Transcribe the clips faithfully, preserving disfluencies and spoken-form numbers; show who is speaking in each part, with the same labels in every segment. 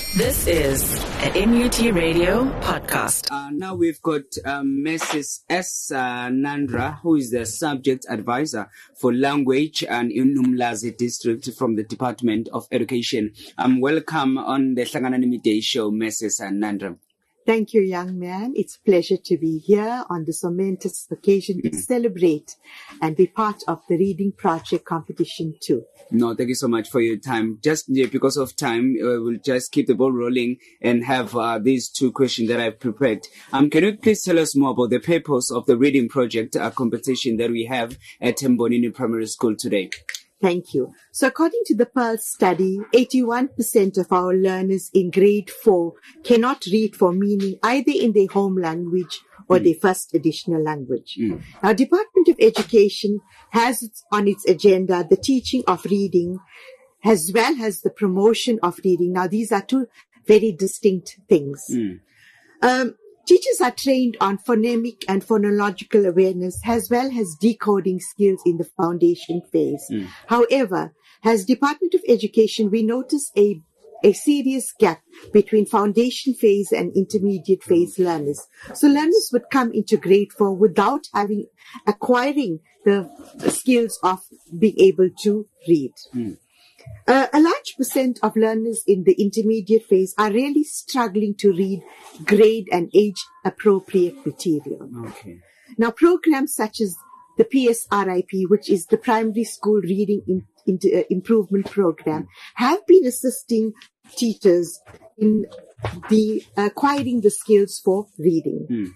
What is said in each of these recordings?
Speaker 1: This is an N U T Radio podcast.
Speaker 2: Uh, now we've got um, Missus S. Uh, Nandra, who is the subject advisor for language and in Umlazi district from the Department of Education. Um, welcome on the Hlanganani Day show, Missus Nandra.
Speaker 3: Thank you, young man. It's a pleasure to be here on this momentous occasion to celebrate and be part of the Reading Project competition too.
Speaker 2: No, thank you so much for your time. Just yeah, because of time, uh, we'll just keep the ball rolling and have uh, these two questions that I've prepared. Um, can you please tell us more about the purpose of the Reading Project uh, competition that we have at Mbonini Primary School today?
Speaker 3: Thank you. So according to the Pearl study, eighty-one percent of our learners in grade four cannot read for meaning either in their home language or mm. their first additional language. Mm. Now, Department of Education has on its agenda the teaching of reading as well as the promotion of reading. Now, these are two very distinct things. Mm. Um, Teachers are trained on phonemic and phonological awareness as well as decoding skills in the foundation phase. Mm. However, as Department of Education, we notice a, a serious gap between foundation phase and intermediate phase learners. So learners would come into grade four without having, acquiring the skills of being able to read. Mm. Uh, a large percent of learners in the intermediate phase are really struggling to read grade and age appropriate material.
Speaker 2: Okay.
Speaker 3: Now, programs such as the P S R I P, which is the Primary School Reading in, in, uh, Improvement Program, have been assisting teachers in the acquiring the skills for reading. Mm.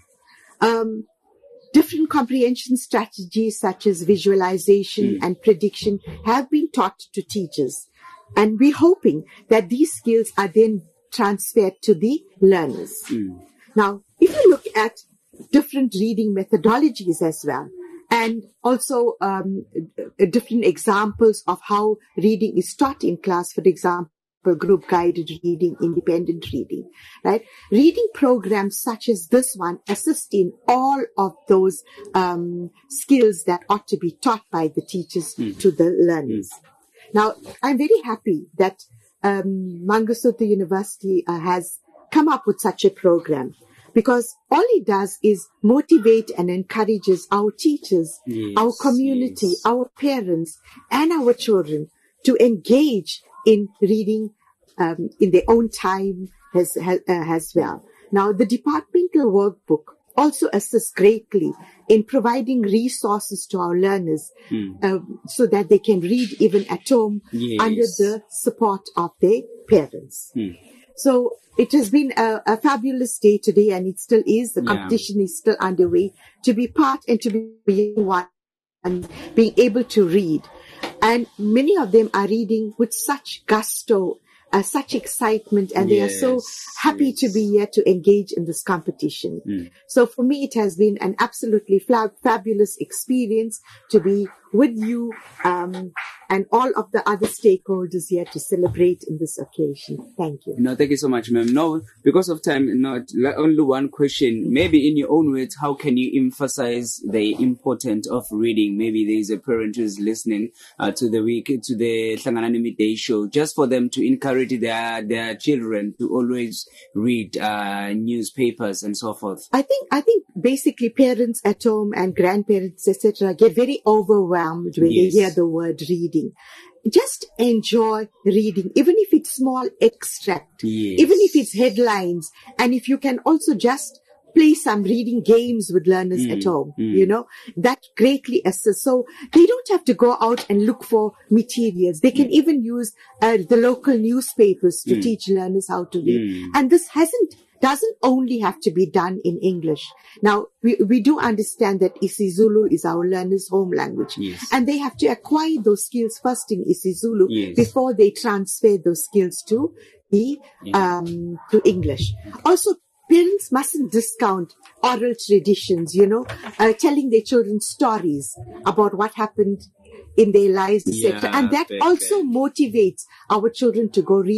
Speaker 3: Um, Different comprehension strategies such as visualization mm. and prediction have been taught to teachers. And we're hoping that these skills are then transferred to the learners. Mm. Now, if you look at different reading methodologies as well, and also um, different examples of how reading is taught in class, for example, group guided reading, independent reading, right? Reading programs such as this one assist in all of those um, skills that ought to be taught by the teachers mm. to the learners. Mm. Now, I'm very happy that um, Mangosuthu University uh, has come up with such a program, because all it does is motivate and encourages our teachers, yes, our community, yes. our parents, and our children to engage in reading um, in their own time as, uh, as well. Now, the departmental workbook also assists greatly in providing resources to our learners mm. um, so that they can read even at home yes. under the support of their parents. Mm. So it has been a, a fabulous day today, and it still is. The competition yeah. is still underway. To be part and to be one and being able to read. And many of them are reading with such gusto, uh, such excitement, and yes, they are so happy yes. to be here to engage in this competition. Mm. So for me, it has been an absolutely fla- fabulous experience to be with you um, and all of the other stakeholders here to celebrate in this occasion. Thank you.
Speaker 2: No, thank you so much, ma'am. No, because of time, not only one question. Maybe in your own words, how can you emphasize the importance of reading? Maybe there is a parent who is listening uh, to the week to the Hlanganani Midday show, just for them to encourage their their children to always read uh, newspapers and so forth.
Speaker 3: I think I think basically parents at home and grandparents, et cetera, get very overwhelmed when yes. they hear the word reading. Just enjoy reading, even if it's small extract, yes. even if it's headlines, and if you can also just play some reading games with learners mm, at home, mm. you know, that greatly assists. So they don't have to go out and look for materials. They can mm. even use uh, the local newspapers to mm. teach learners how to read. Mm. And this hasn't doesn't only have to be done in English. Now, we, we do understand that isiZulu is our learners' home language.
Speaker 2: Yes.
Speaker 3: And they have to acquire those skills first in isiZulu
Speaker 2: yes.
Speaker 3: before they transfer those skills to the yeah. um to English. Also, parents mustn't discount oral traditions, you know, uh, telling their children stories about what happened in their lives, et cetera. Yeah, and that also motivates our children to go read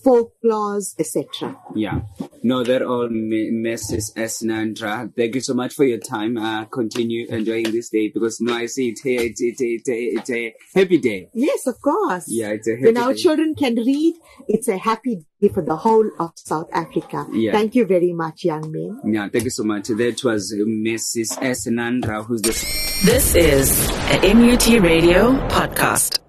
Speaker 3: folklores, et cetera.
Speaker 2: Yeah. No, they're all Missus S. Nandra. Thank you so much for your time. Uh, continue enjoying this day because now I see it's, it's, it's, it's, it's a happy day.
Speaker 3: Yes, of course.
Speaker 2: Yeah, it's a happy
Speaker 3: When our
Speaker 2: day.
Speaker 3: children can read, it's a happy day for the whole of South Africa.
Speaker 2: Yeah.
Speaker 3: Thank you very much, young men.
Speaker 2: Yeah, thank you so much. That was Missus S. Nandra, who's the...
Speaker 1: This is a M U T Radio podcast.